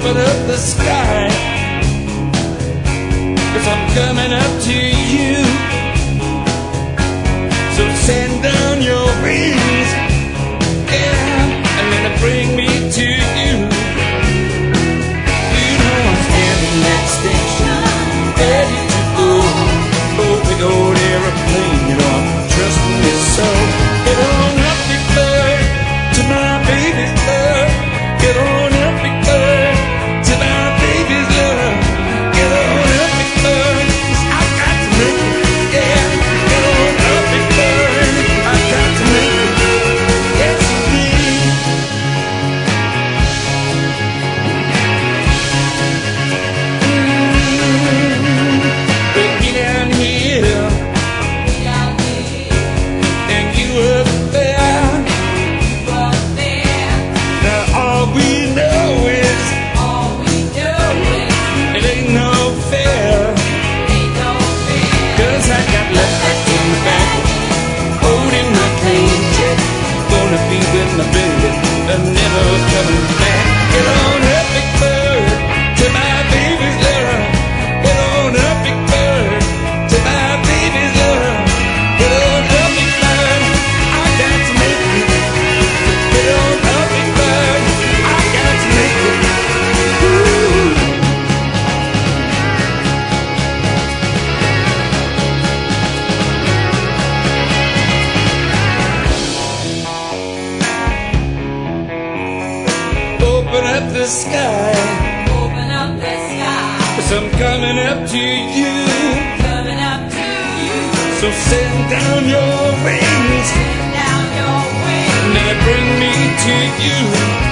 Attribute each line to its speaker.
Speaker 1: open up the sky, 'cause I'm coming up to you. So send down your wings, yeah, and then bring me to you. You know I'm standing at the station, ready to go. Oh, big old aeroplane, you know I'm trusting you so. Get on up, big bird, to my baby's love. Get on up, big bird, to my baby's love. Get on up, big bird, 'cause I got to make it, yeah. Get on up, big bird, I got to make it, yes indeed. Bring me down here, and you up there. Now all we know is it ain't no fair, 'cause I got left in the back, holding my cage. Gonna be with my baby, I'm never coming back. Get on up, big bird, to my baby's love. Get on up, big bird, to my baby's love. Get on up, big bird, I got to make it. Get on up, big bird, I got to make it. Ooh. Open up the sky, 'cause I'm coming up to you. So send down your wings, and then bring me to you.